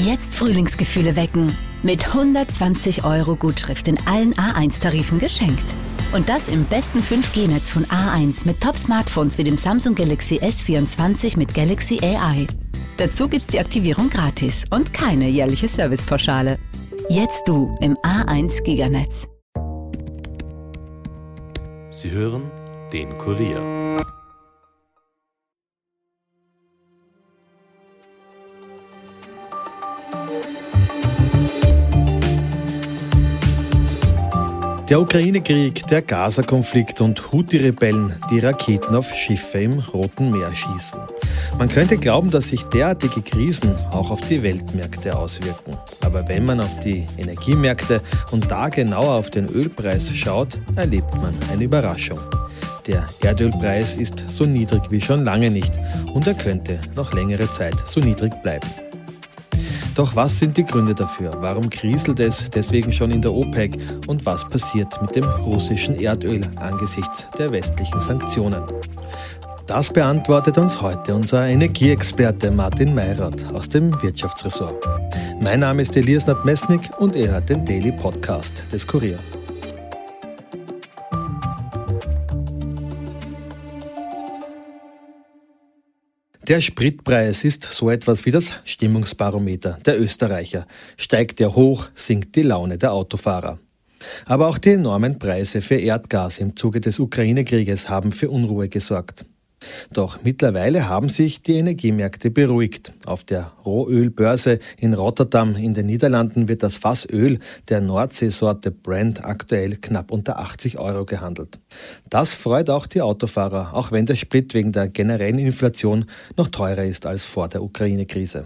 Jetzt Frühlingsgefühle wecken. Mit 120 € Gutschrift in allen A1-Tarifen geschenkt. Und das im besten 5G-Netz von A1 mit Top-Smartphones wie dem Samsung Galaxy S24 mit Galaxy AI. Dazu gibt's die Aktivierung gratis und keine jährliche Servicepauschale. Jetzt du im A1 Giganetz. Sie hören den Kurier. Der Ukraine-Krieg, der Gaza-Konflikt und Houthi-Rebellen, die Raketen auf Schiffe im Roten Meer schießen. Man könnte glauben, dass sich derartige Krisen auch auf die Weltmärkte auswirken. Aber wenn man auf die Energiemärkte und da genauer auf den Ölpreis schaut, erlebt man eine Überraschung. Der Erdölpreis ist so niedrig wie schon lange nicht und er könnte noch längere Zeit so niedrig bleiben. Doch was sind die Gründe dafür? Warum kriselt es deswegen schon in der OPEC? Und was passiert mit dem russischen Erdöl angesichts der westlichen Sanktionen? Das beantwortet uns heute unser Energieexperte Martin Meyrath aus dem Wirtschaftsressort. Mein Name ist Elias Nadmesnik und ihr hört den Daily Podcast des Kurier. Der Spritpreis ist so etwas wie das Stimmungsbarometer der Österreicher. Steigt er hoch, sinkt die Laune der Autofahrer. Aber auch die enormen Preise für Erdgas im Zuge des Ukraine-Krieges haben für Unruhe gesorgt. Doch mittlerweile haben sich die Energiemärkte beruhigt. Auf der Rohölbörse in Rotterdam in den Niederlanden wird das Fass Öl der Nordseesorte Brent aktuell knapp unter 80 € gehandelt. Das freut auch die Autofahrer, auch wenn der Sprit wegen der generellen Inflation noch teurer ist als vor der Ukraine-Krise.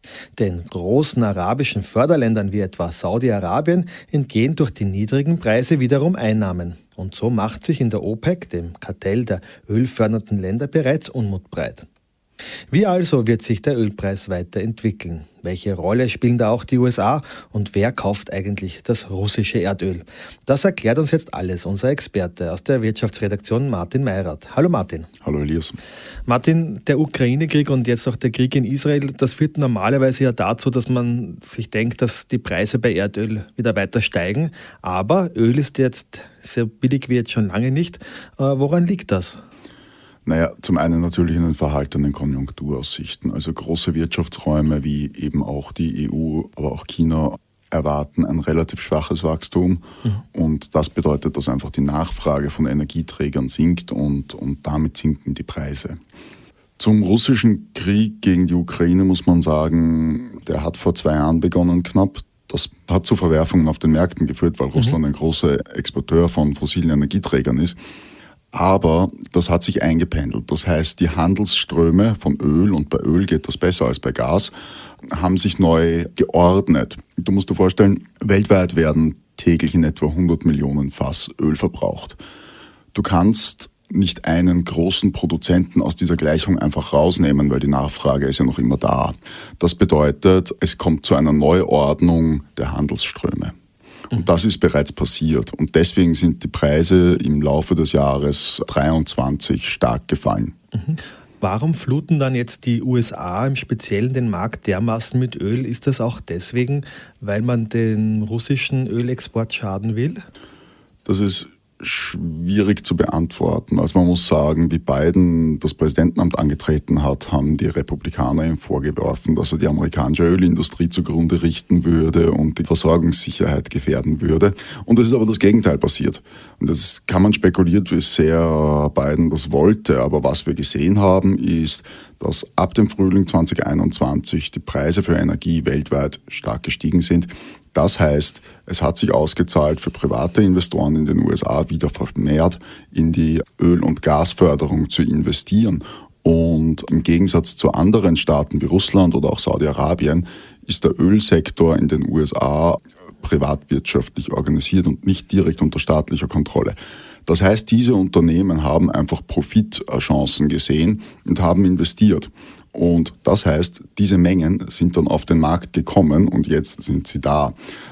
Den großen arabischen Förderländern wie etwa Saudi-Arabien entgehen durch die niedrigen Preise wiederum Einnahmen. Und so macht sich in der OPEC, dem Kartell der ölfördernden Länder, bereits Unmut breit. Wie also wird sich der Ölpreis weiterentwickeln? Welche Rolle spielen da auch die USA? Und wer kauft eigentlich das russische Erdöl? Das erklärt uns jetzt alles unser Experte aus der Wirtschaftsredaktion Martin Meyrath. Hallo Martin. Hallo Elias. Martin, der Ukraine-Krieg und jetzt auch der Krieg in Israel, das führt normalerweise ja dazu, dass man sich denkt, dass die Preise bei Erdöl wieder weiter steigen. Aber Öl ist jetzt so billig wie jetzt schon lange nicht. Woran liegt das? Naja, zum einen natürlich in den verhaltenen Konjunkturaussichten. Also große Wirtschaftsräume wie eben auch die EU, aber auch China erwarten ein relativ schwaches Wachstum. Und das bedeutet, dass einfach die Nachfrage von Energieträgern sinkt und damit sinken die Preise. Zum russischen Krieg gegen die Ukraine muss man sagen, der hat vor 2 Jahren begonnen knapp. Das hat zu Verwerfungen auf den Märkten geführt, weil Russland ein großer Exporteur von fossilen Energieträgern ist. Aber das hat sich eingependelt. Das heißt, die Handelsströme von Öl, und bei Öl geht das besser als bei Gas, haben sich neu geordnet. Du musst dir vorstellen, weltweit werden täglich in etwa 100 Millionen Fass Öl verbraucht. Du kannst nicht einen großen Produzenten aus dieser Gleichung einfach rausnehmen, weil die Nachfrage ist ja noch immer da. Das bedeutet, es kommt zu einer Neuordnung der Handelsströme. Und das ist bereits passiert. Und deswegen sind die Preise im Laufe des Jahres 2023 stark gefallen. Warum fluten dann jetzt die USA im Speziellen den Markt dermaßen mit Öl? Ist das auch deswegen, weil man den russischen Ölexport schaden will? Das ist schwierig zu beantworten. Also man muss sagen, wie Biden das Präsidentenamt angetreten hat, haben die Republikaner ihm vorgeworfen, dass er die amerikanische Ölindustrie zugrunde richten würde und die Versorgungssicherheit gefährden würde. Und es ist aber das Gegenteil passiert. Und das kann man spekulieren, wie sehr Biden das wollte. Aber was wir gesehen haben, ist, dass ab dem Frühling 2021 die Preise für Energie weltweit stark gestiegen sind. Das heißt, es hat sich ausgezahlt für private Investoren in den USA wieder vermehrt in die Öl- und Gasförderung zu investieren. Und im Gegensatz zu anderen Staaten wie Russland oder auch Saudi-Arabien ist der Ölsektor in den USA privatwirtschaftlich organisiert und nicht direkt unter staatlicher Kontrolle. Das heißt, diese Unternehmen haben einfach Profitchancen gesehen und haben investiert. Und das heißt, diese Mengen sind dann auf den Markt gekommen und jetzt sind sie da.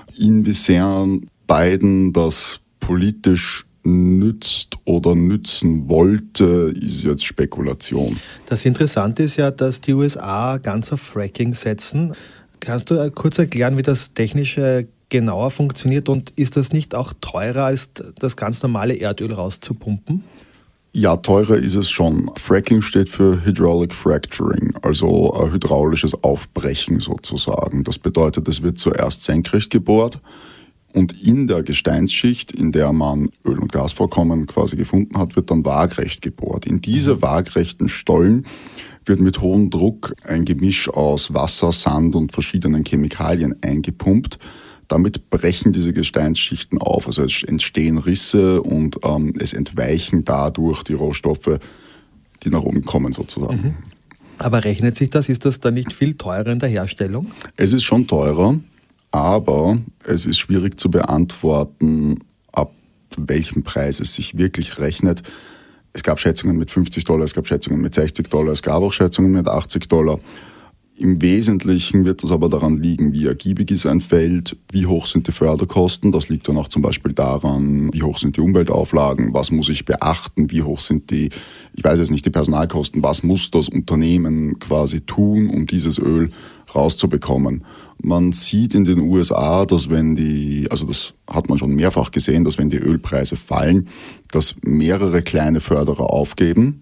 Inwiefern Biden das politisch nützt oder nützen wollte, ist jetzt Spekulation. Das Interessante ist ja, dass die USA ganz auf Fracking setzen. Kannst du kurz erklären, wie das technisch genauer funktioniert und ist das nicht auch teurer, als das ganz normale Erdöl rauszupumpen? Ja, teurer ist es schon. Fracking steht für Hydraulic Fracturing, also hydraulisches Aufbrechen sozusagen. Das bedeutet, es wird zuerst senkrecht gebohrt und in der Gesteinsschicht, in der man Öl- und Gasvorkommen quasi gefunden hat, wird dann waagrecht gebohrt. In diese waagrechten Stollen wird mit hohem Druck ein Gemisch aus Wasser, Sand und verschiedenen Chemikalien eingepumpt. Damit brechen diese Gesteinsschichten auf, also es entstehen Risse und es entweichen dadurch die Rohstoffe, die nach oben kommen sozusagen. Mhm. Aber rechnet sich das? Ist das dann nicht viel teurer in der Herstellung? Es ist schon teurer, aber es ist schwierig zu beantworten, ab welchem Preis es sich wirklich rechnet. Es gab Schätzungen mit $50, es gab Schätzungen mit $60, es gab auch Schätzungen mit $80. Im Wesentlichen wird es aber daran liegen, wie ergiebig ist ein Feld, wie hoch sind die Förderkosten. Das liegt dann auch zum Beispiel daran, wie hoch sind die Umweltauflagen, was muss ich beachten, wie hoch sind die Personalkosten, was muss das Unternehmen quasi tun, um dieses Öl rauszubekommen. Man sieht in den USA, dass das hat man schon mehrfach gesehen, dass wenn die Ölpreise fallen, dass mehrere kleine Förderer aufgeben.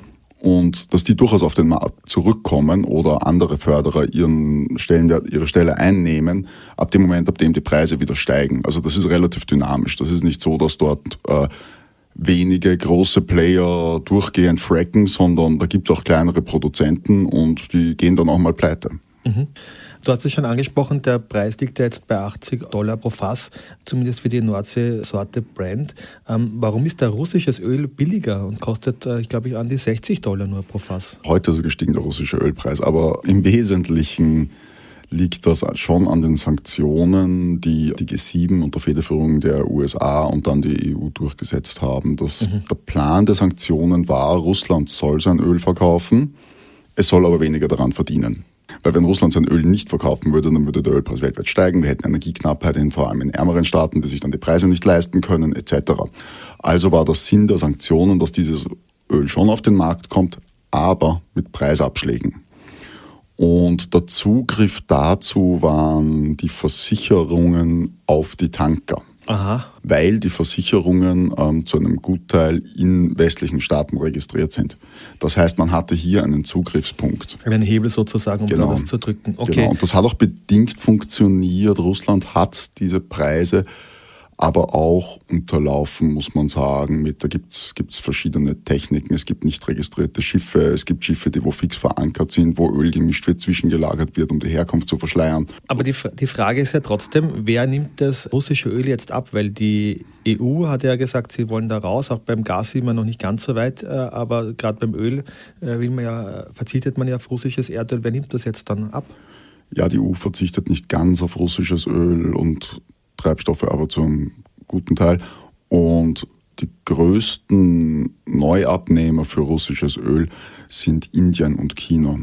Und dass die durchaus auf den Markt zurückkommen oder andere Förderer ihre Stelle einnehmen, ab dem Moment, ab dem die Preise wieder steigen. Also das ist relativ dynamisch. Das ist nicht so, dass dort wenige große Player durchgehend fracken, sondern da gibt es auch kleinere Produzenten und die gehen dann auch mal pleite. Mhm. Du hast es schon angesprochen, der Preis liegt ja jetzt bei $80 pro Fass, zumindest für die Nordsee-Sorte Brent. Warum ist da russisches Öl billiger und kostet, glaube ich, an die $60 nur pro Fass? Heute ist gestiegen der russische Ölpreis, aber im Wesentlichen liegt das schon an den Sanktionen, die die G7 unter Federführung der USA und dann die EU durchgesetzt haben. Der Plan der Sanktionen war, Russland soll sein Öl verkaufen, es soll aber weniger daran verdienen. Weil wenn Russland sein Öl nicht verkaufen würde, dann würde der Ölpreis weltweit steigen. Wir hätten Energieknappheit vor allem in ärmeren Staaten, die sich dann die Preise nicht leisten können, etc. Also war der Sinn der Sanktionen, dass dieses Öl schon auf den Markt kommt, aber mit Preisabschlägen. Und der Zugriff dazu waren die Versicherungen auf die Tanker. Aha. Weil die Versicherungen zu einem Gutteil in westlichen Staaten registriert sind. Das heißt, man hatte hier einen Zugriffspunkt. Einen Hebel sozusagen, um das zu drücken. Okay. Genau, und das hat auch bedingt funktioniert. Russland hat diese Preise aber auch unterlaufen, muss man sagen. Da gibt's verschiedene Techniken. Es gibt nicht registrierte Schiffe, es gibt Schiffe, wo fix verankert sind, wo Öl gemischt wird, zwischengelagert wird, um die Herkunft zu verschleiern. Aber die Frage ist ja trotzdem, wer nimmt das russische Öl jetzt ab? Weil die EU hat ja gesagt, sie wollen da raus. Auch beim Gas sind wir noch nicht ganz so weit, aber gerade beim Öl verzichtet man ja auf russisches Erdöl. Wer nimmt das jetzt dann ab? Ja, die EU verzichtet nicht ganz auf russisches Öl und Treibstoffe, aber zu einem guten Teil. Und die größten Neuabnehmer für russisches Öl sind Indien und China.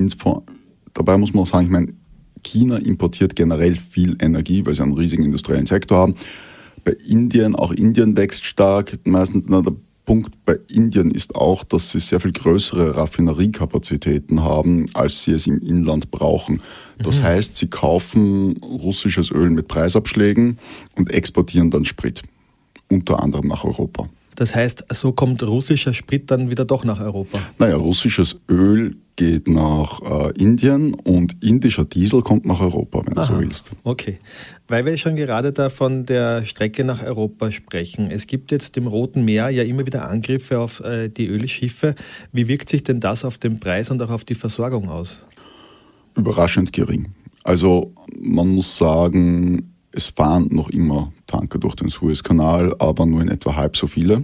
Dabei muss man auch sagen, China importiert generell viel Energie, weil sie einen riesigen industriellen Sektor haben. Bei Indien, auch Indien wächst stark. Meistens der Punkt bei Indien ist auch, dass sie sehr viel größere Raffineriekapazitäten haben, als sie es im Inland brauchen. Das heißt, sie kaufen russisches Öl mit Preisabschlägen und exportieren dann Sprit, unter anderem nach Europa. Das heißt, so kommt russischer Sprit dann wieder doch nach Europa? Naja, russisches Öl geht nach Indien und indischer Diesel kommt nach Europa, wenn du so willst. Okay. Weil wir schon gerade da von der Strecke nach Europa sprechen. Es gibt jetzt im Roten Meer ja immer wieder Angriffe auf die Ölschiffe. Wie wirkt sich denn das auf den Preis und auch auf die Versorgung aus? Überraschend gering. Also man muss sagen, es fahren noch immer Tanker durch den Suezkanal, aber nur in etwa halb so viele.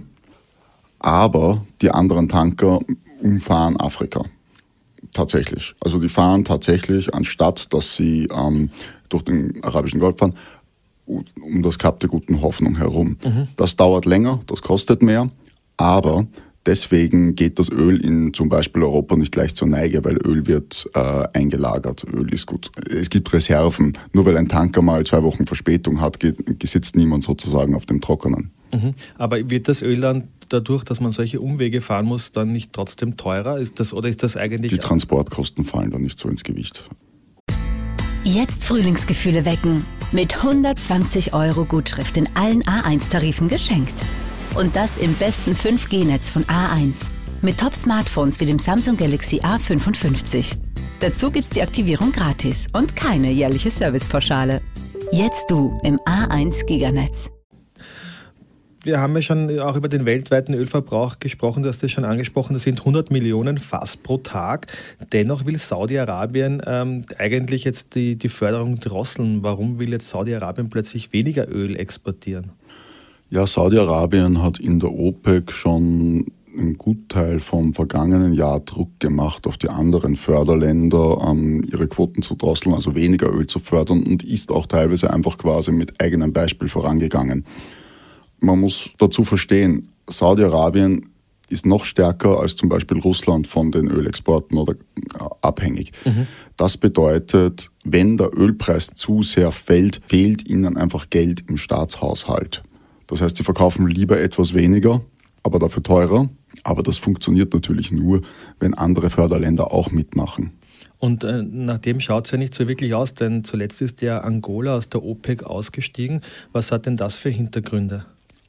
Aber die anderen Tanker umfahren Afrika. Tatsächlich. Also die fahren tatsächlich, anstatt dass sie durch den Arabischen Golf fahren, um das Kap der Guten Hoffnung herum. Das dauert länger, das kostet mehr, aber deswegen geht das Öl in zum Beispiel Europa nicht gleich zur Neige, weil Öl wird eingelagert. Öl ist gut. Es gibt Reserven. Nur weil ein Tanker mal 2 Wochen Verspätung hat, sitzt niemand sozusagen auf dem Trockenen. Aber wird das Öl dann dadurch, dass man solche Umwege fahren muss, dann nicht trotzdem teurer? Ist das eigentlich... Die Transportkosten fallen dann nicht so ins Gewicht. Jetzt Frühlingsgefühle wecken. Mit 120 € Gutschrift in allen A1-Tarifen geschenkt. Und das im besten 5G-Netz von A1. Mit Top-Smartphones wie dem Samsung Galaxy A55. Dazu gibt's die Aktivierung gratis und keine jährliche Servicepauschale. Jetzt du im A1 Giganetz. Wir haben ja schon auch über den weltweiten Ölverbrauch gesprochen, du hast das schon angesprochen, das sind 100 Millionen Fass pro Tag. Dennoch will Saudi-Arabien eigentlich jetzt die Förderung drosseln. Warum will jetzt Saudi-Arabien plötzlich weniger Öl exportieren? Ja, Saudi-Arabien hat in der OPEC schon einen Gutteil vom vergangenen Jahr Druck gemacht auf die anderen Förderländer, ihre Quoten zu drosseln, also weniger Öl zu fördern und ist auch teilweise einfach quasi mit eigenem Beispiel vorangegangen. Man muss dazu verstehen, Saudi-Arabien ist noch stärker als zum Beispiel Russland von den Ölexporten oder abhängig. Das bedeutet, wenn der Ölpreis zu sehr fällt, fehlt ihnen einfach Geld im Staatshaushalt. Das heißt, sie verkaufen lieber etwas weniger, aber dafür teurer. Aber das funktioniert natürlich nur, wenn andere Förderländer auch mitmachen. Und nach dem schaut es ja nicht so wirklich aus, denn zuletzt ist ja Angola aus der OPEC ausgestiegen. Was hat denn das für Hintergründe?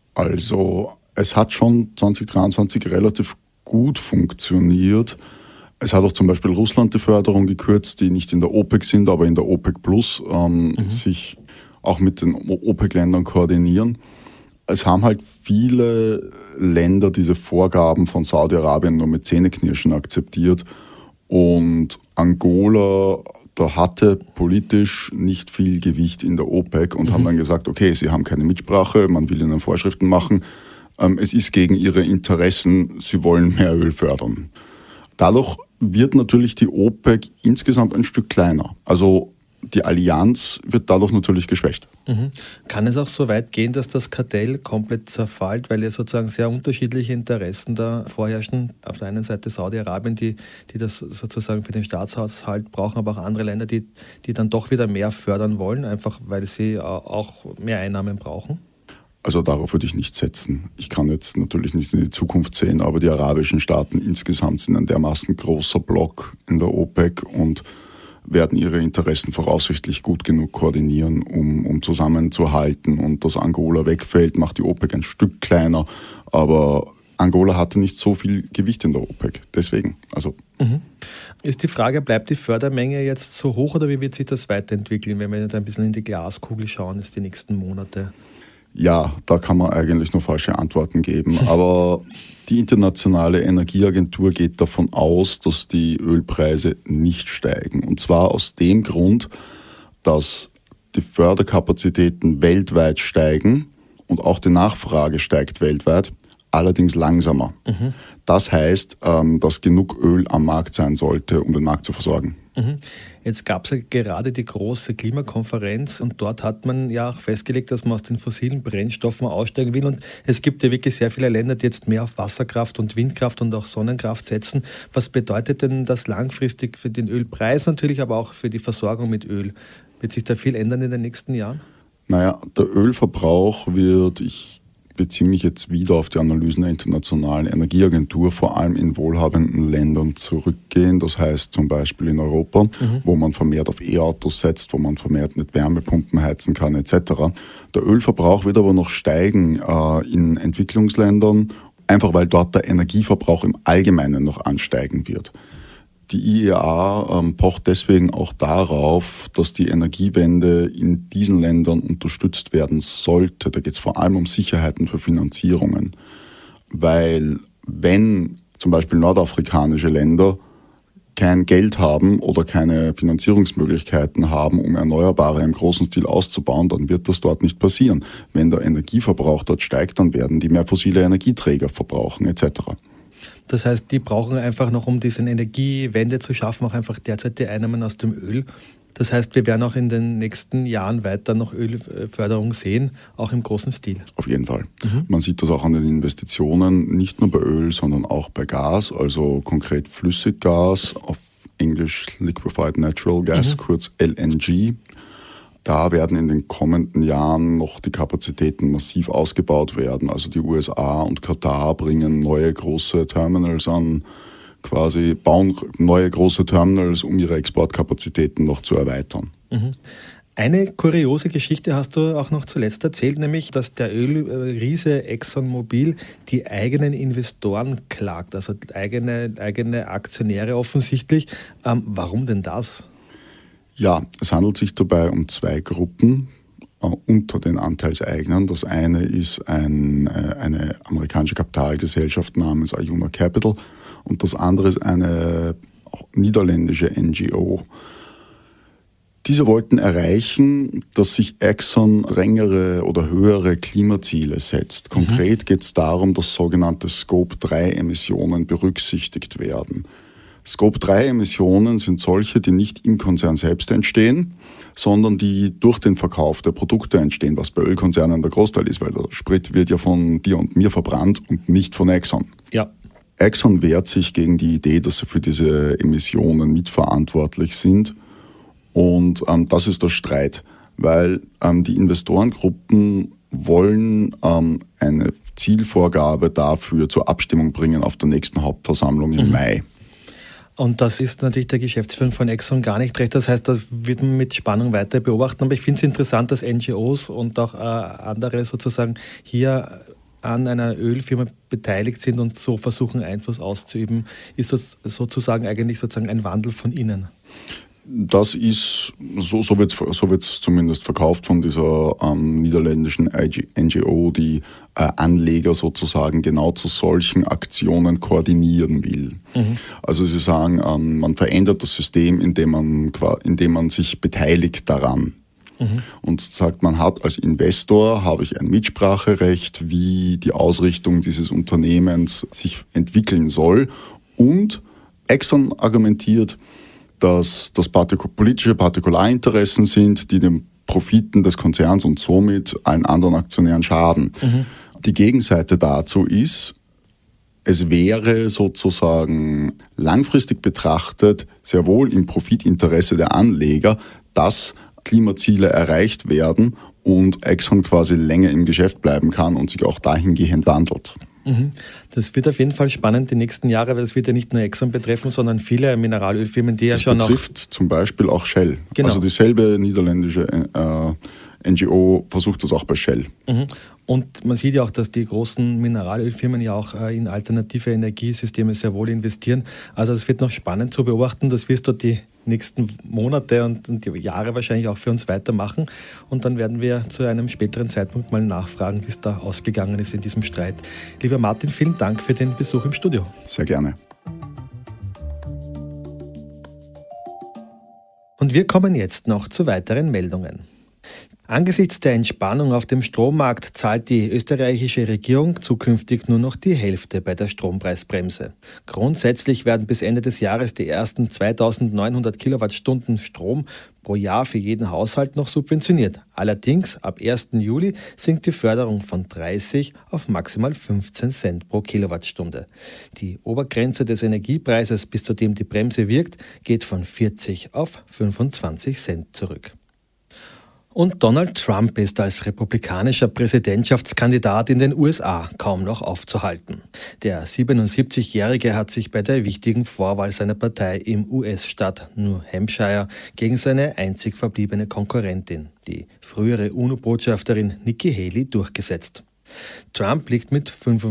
Also es hat schon 2023 relativ gut funktioniert. Es hat auch zum Beispiel Russland die Förderung gekürzt, die nicht in der OPEC sind, aber in der OPEC Plus sich auch mit den OPEC-Ländern koordinieren. Es haben halt viele Länder diese Vorgaben von Saudi-Arabien nur mit Zähneknirschen akzeptiert. Und Angola, da hatte politisch nicht viel Gewicht in der OPEC und haben dann gesagt, okay, sie haben keine Mitsprache, man will ihnen Vorschriften machen. Es ist gegen ihre Interessen, sie wollen mehr Öl fördern. Dadurch wird natürlich die OPEC insgesamt ein Stück kleiner. Also die Allianz wird dadurch natürlich geschwächt. Kann es auch so weit gehen, dass das Kartell komplett zerfällt, weil ja sozusagen sehr unterschiedliche Interessen da vorherrschen? Auf der einen Seite Saudi-Arabien, die das sozusagen für den Staatshaushalt brauchen, aber auch andere Länder, die dann doch wieder mehr fördern wollen, einfach weil sie auch mehr Einnahmen brauchen? Also darauf würde ich nicht setzen. Ich kann jetzt natürlich nicht in die Zukunft sehen, aber die arabischen Staaten insgesamt sind ein dermaßen großer Block in der OPEC und werden ihre Interessen voraussichtlich gut genug koordinieren, um zusammenzuhalten. Und dass Angola wegfällt, macht die OPEC ein Stück kleiner. Aber Angola hatte nicht so viel Gewicht in der OPEC. Deswegen. Ist die Frage, bleibt die Fördermenge jetzt so hoch oder wie wird sich das weiterentwickeln, wenn wir jetzt ein bisschen in die Glaskugel schauen, ist die nächsten Monate? Ja, da kann man eigentlich nur falsche Antworten geben. Aber die Internationale Energieagentur geht davon aus, dass die Ölpreise nicht steigen. Und zwar aus dem Grund, dass die Förderkapazitäten weltweit steigen und auch die Nachfrage steigt weltweit, allerdings langsamer. Das heißt, dass genug Öl am Markt sein sollte, um den Markt zu versorgen. Jetzt gab es ja gerade die große Klimakonferenz und dort hat man ja auch festgelegt, dass man aus den fossilen Brennstoffen aussteigen will. Und es gibt ja wirklich sehr viele Länder, die jetzt mehr auf Wasserkraft und Windkraft und auch Sonnenkraft setzen. Was bedeutet denn das langfristig für den Ölpreis natürlich, aber auch für die Versorgung mit Öl? Wird sich da viel ändern in den nächsten Jahren? Naja, der Ölverbrauch wird, ich beziehe mich jetzt wieder auf die Analysen der Internationalen Energieagentur, vor allem in wohlhabenden Ländern zurückgehen. Das heißt zum Beispiel in Europa, wo man vermehrt auf E-Autos setzt, wo man vermehrt mit Wärmepumpen heizen kann etc. Der Ölverbrauch wird aber noch steigen in Entwicklungsländern, einfach weil dort der Energieverbrauch im Allgemeinen noch ansteigen wird. Die IEA pocht deswegen auch darauf, dass die Energiewende in diesen Ländern unterstützt werden sollte. Da geht es vor allem um Sicherheiten für Finanzierungen. Weil wenn zum Beispiel nordafrikanische Länder kein Geld haben oder keine Finanzierungsmöglichkeiten haben, um Erneuerbare im großen Stil auszubauen, dann wird das dort nicht passieren. Wenn der Energieverbrauch dort steigt, dann werden die mehr fossile Energieträger verbrauchen etc. Das heißt, die brauchen einfach noch, um diese Energiewende zu schaffen, auch einfach derzeit die Einnahmen aus dem Öl. Das heißt, wir werden auch in den nächsten Jahren weiter noch Ölförderung sehen, auch im großen Stil. Auf jeden Fall. Man sieht das auch an den Investitionen, nicht nur bei Öl, sondern auch bei Gas, also konkret Flüssiggas, auf Englisch Liquefied Natural Gas, kurz LNG. Da werden in den kommenden Jahren noch die Kapazitäten massiv ausgebaut werden. Also die USA und Katar bringen neue große Terminals an, bauen neue große Terminals, um ihre Exportkapazitäten noch zu erweitern. Mhm. Eine kuriose Geschichte hast du auch noch zuletzt erzählt, nämlich, dass der Ölriese ExxonMobil die eigenen Investoren klagt, also eigene Aktionäre offensichtlich. Warum denn das? Ja, es handelt sich dabei um zwei Gruppen unter den Anteilseignern. Das eine ist eine amerikanische Kapitalgesellschaft namens Ayuna Capital und das andere ist eine niederländische NGO. Diese wollten erreichen, dass sich Exxon strengere oder höhere Klimaziele setzt. Konkret geht es darum, dass sogenannte Scope-3-Emissionen berücksichtigt werden. Scope-3-Emissionen sind solche, die nicht im Konzern selbst entstehen, sondern die durch den Verkauf der Produkte entstehen, was bei Ölkonzernen der Großteil ist, weil der Sprit wird ja von dir und mir verbrannt und nicht von Exxon. Ja. Exxon wehrt sich gegen die Idee, dass sie für diese Emissionen mitverantwortlich sind. Und das ist der Streit, weil die Investorengruppen wollen eine Zielvorgabe dafür zur Abstimmung bringen auf der nächsten Hauptversammlung im Mai. Und das ist natürlich der Geschäftsführung von Exxon gar nicht recht. Das heißt, das wird man mit Spannung weiter beobachten. Aber ich finde es interessant, dass NGOs und auch andere sozusagen hier an einer Ölfirma beteiligt sind und so versuchen, Einfluss auszuüben. Ist das sozusagen eigentlich ein Wandel von innen? Das ist, so wird's zumindest verkauft von dieser niederländischen NGO, die Anleger sozusagen genau zu solchen Aktionen koordinieren will. Also sie sagen, man verändert das System, indem man sich beteiligt daran. Und sagt, man hat als Investor, habe ich ein Mitspracherecht, wie die Ausrichtung dieses Unternehmens sich entwickeln soll. Und Exxon argumentiert, dass das politische Partikularinteressen sind, die den Profiten des Konzerns und somit allen anderen Aktionären schaden. Die Gegenseite dazu ist, es wäre sozusagen langfristig betrachtet sehr wohl im Profitinteresse der Anleger, dass Klimaziele erreicht werden und Exxon quasi länger im Geschäft bleiben kann und sich auch dahingehend wandelt. Das wird auf jeden Fall spannend die nächsten Jahre, weil es wird ja nicht nur Exxon betreffen, sondern viele Mineralölfirmen, die ja schon auch... Das betrifft zum Beispiel auch Shell. Genau. Also dieselbe niederländische NGO versucht das auch bei Shell. Und man sieht ja auch, dass die großen Mineralölfirmen ja auch in alternative Energiesysteme sehr wohl investieren. Also es wird noch spannend zu beobachten. Das wirst du die nächsten Monate und die Jahre wahrscheinlich auch für uns weitermachen. Und dann werden wir zu einem späteren Zeitpunkt mal nachfragen, wie es da ausgegangen ist in diesem Streit. Lieber Martin, vielen Dank für den Besuch im Studio. Sehr gerne. Und wir kommen jetzt noch zu weiteren Meldungen. Angesichts der Entspannung auf dem Strommarkt zahlt die österreichische Regierung zukünftig nur noch die Hälfte bei der Strompreisbremse. Grundsätzlich werden bis Ende des Jahres die ersten 2.900 Kilowattstunden Strom pro Jahr für jeden Haushalt noch subventioniert. Allerdings ab 1. Juli sinkt die Förderung von 30 auf maximal 15 Cent pro Kilowattstunde. Die Obergrenze des Energiepreises, bis zu dem die Bremse wirkt, geht von 40 auf 25 Cent zurück. Und Donald Trump ist als republikanischer Präsidentschaftskandidat in den USA kaum noch aufzuhalten. Der 77-Jährige hat sich bei der wichtigen Vorwahl seiner Partei im US-Staat New Hampshire gegen seine einzig verbliebene Konkurrentin, die frühere UNO-Botschafterin Nikki Haley, durchgesetzt. Trump liegt mit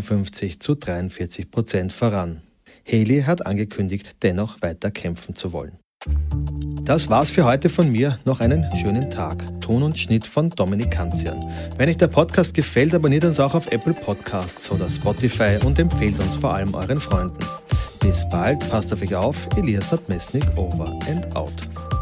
55-43% voran. Haley hat angekündigt, dennoch weiter kämpfen zu wollen. Das war's für heute von mir. Noch einen schönen Tag. Ton und Schnitt von Dominik Kanzian. Wenn euch der Podcast gefällt, abonniert uns auch auf Apple Podcasts oder Spotify und empfehlt uns vor allem euren Freunden. Bis bald, passt auf euch auf. Elias Nadmesnik, over and out.